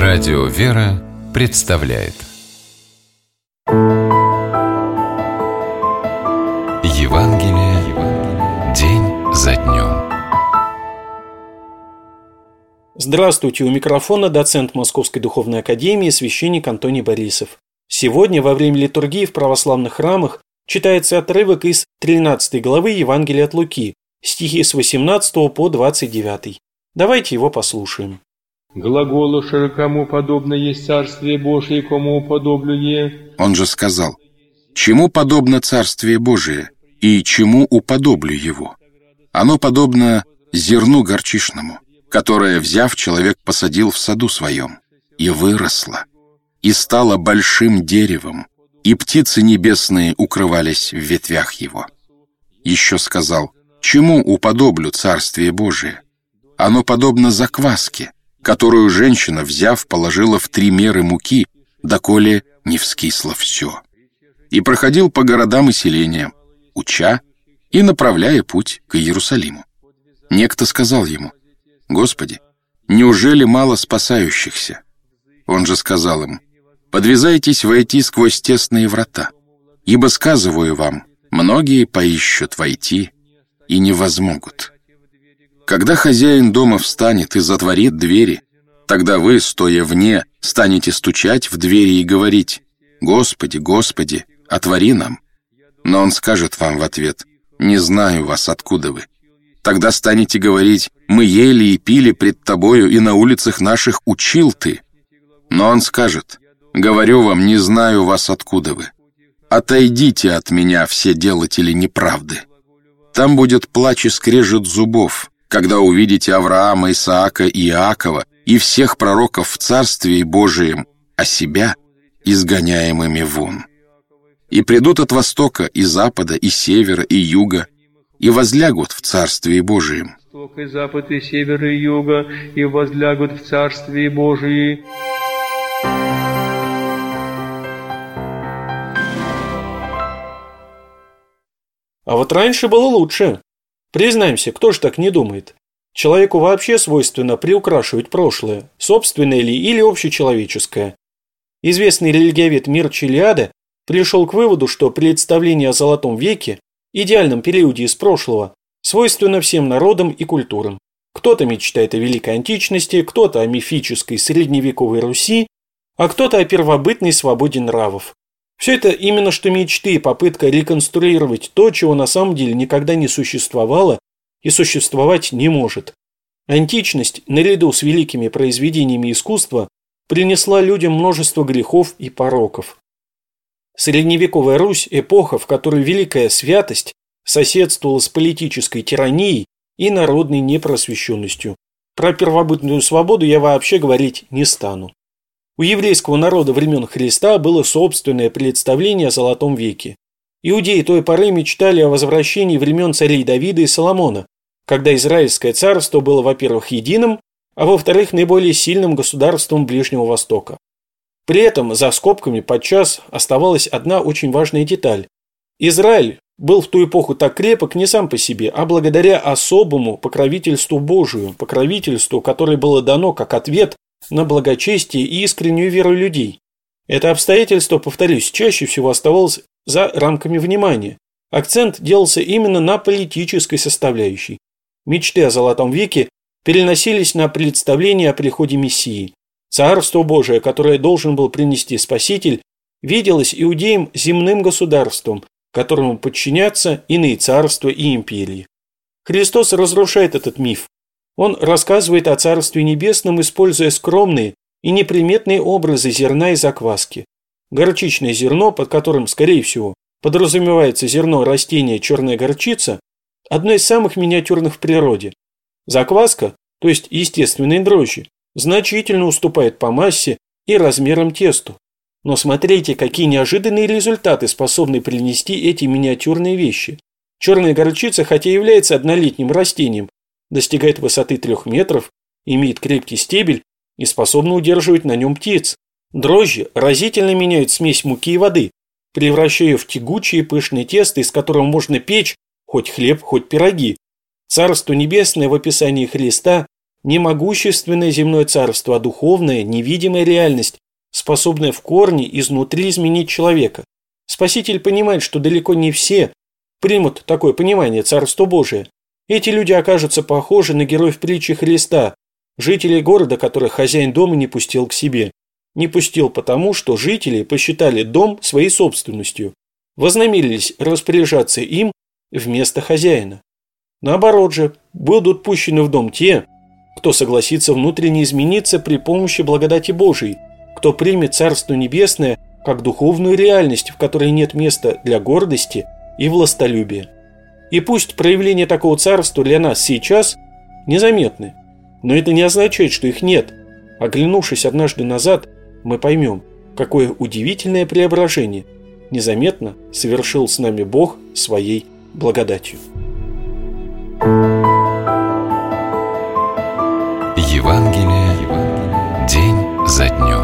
Радио «Вера» представляет Евангелие день за днем. Здравствуйте, у микрофона доцент Московской Духовной Академии священник Антоний Борисов. Сегодня во время литургии в православных храмах читается отрывок из 13 главы Евангелия от Луки, стихи с 18 по 29. Давайте его послушаем. «Глаголу кому подобно есть Царствие Божие, кому уподоблюе». Он же сказал: «Чему подобно Царствие Божие, и чему уподоблю его? Оно подобно зерну горчичному, которое, взяв, человек посадил в саду своем, и выросло, и стало большим деревом, и птицы небесные укрывались в ветвях его». Еще сказал: «Чему уподоблю Царствие Божие? Оно подобно закваске, которую женщина, взяв, положила в 3 меры муки, доколе не вскисло все. И проходил по городам и селениям, уча и направляя путь к Иерусалиму. Некто сказал ему: «Господи, неужели мало спасающихся?» Он же сказал им: «Подвязайтесь войти сквозь тесные врата, ибо, сказываю вам, многие поищут войти и не возмогут. Когда хозяин дома встанет и затворит двери, тогда вы, стоя вне, станете стучать в двери и говорить: „Господи, Господи, отвори нам“. Но он скажет вам в ответ: „Не знаю вас, откуда вы“. Тогда станете говорить: „Мы ели и пили пред тобою, и на улицах наших учил ты“. Но он скажет: „Говорю вам, не знаю вас, откуда вы. Отойдите от меня, все делатели неправды“. Там будет плач и скрежет зубов, когда увидите Авраама, Исаака и Иакова и всех пророков в Царствии Божием, а себя изгоняемыми вон. И придут от востока, и запада, и севера, и юга, и возлягут в Царствии Божием». «Восток и запад, и север, и юга, и возлягут в Царствии Божии». А вот раньше было лучше. Признаемся, кто ж так не думает? Человеку вообще свойственно приукрашивать прошлое, собственное ли или общечеловеческое. Известный религиовед Мирча Илиада пришел к выводу, что представление о Золотом веке, идеальном периоде из прошлого, свойственно всем народам и культурам. Кто-то мечтает о великой античности, кто-то о мифической средневековой Руси, а кто-то о первобытной свободе нравов. Все это именно что мечты и попытка реконструировать то, чего на самом деле никогда не существовало и существовать не может. Античность, наряду с великими произведениями искусства, принесла людям множество грехов и пороков. Средневековая Русь – эпоха, в которой великая святость соседствовала с политической тиранией и народной непросвещенностью. Про первобытную свободу я вообще говорить не стану. У еврейского народа времен Христа было собственное представление о Золотом веке. Иудеи той поры мечтали о возвращении времен царей Давида и Соломона, когда Израильское царство было, во-первых, единым, а во-вторых, наиболее сильным государством Ближнего Востока. При этом за скобками подчас оставалась одна очень важная деталь. Израиль был в ту эпоху так крепок не сам по себе, а благодаря особому покровительству Божию, покровительству, которое было дано как ответ на благочестие и искреннюю веру людей. Это обстоятельство, повторюсь, чаще всего оставалось за рамками внимания. Акцент делался именно на политической составляющей. Мечты о Золотом веке переносились на представление о приходе Мессии. Царство Божие, которое должен был принести Спаситель, виделось иудеям земным государством, которому подчинятся иные царства и империи. Христос разрушает этот миф. Он рассказывает о Царстве Небесном, используя скромные и неприметные образы зерна и закваски. Горчичное зерно, под которым, скорее всего, подразумевается зерно растения черная горчица, одно из самых миниатюрных в природе. Закваска, то есть естественные дрожжи, значительно уступает по массе и размерам тесту. Но смотрите, какие неожиданные результаты способны принести эти миниатюрные вещи. Черная горчица, хотя и является однолетним растением, достигает высоты 3 метров, имеет крепкий стебель и способна удерживать на нем птиц. Дрожжи разительно меняют смесь муки и воды, превращая ее в тягучее пышное тесто, из которого можно печь хоть хлеб, хоть пироги. Царство Небесное в описании Христа не могущественное земное царство, а духовная, невидимая реальность, способная в корне изнутри изменить человека. Спаситель понимает, что далеко не все примут такое понимание Царства Божия. Эти люди окажутся похожи на героев притчи Христа, жителей города, которых хозяин дома не пустил к себе. Не пустил потому, что жители посчитали дом своей собственностью, вознамерились распоряжаться им вместо хозяина. Наоборот же, будут пущены в дом те, кто согласится внутренне измениться при помощи благодати Божией, кто примет Царство Небесное как духовную реальность, в которой нет места для гордости и властолюбия. И пусть проявления такого царства для нас сейчас незаметны, но это не означает, что их нет. Оглянувшись однажды назад, мы поймем, какое удивительное преображение незаметно совершил с нами Бог своей благодатью. Евангелие день за днем.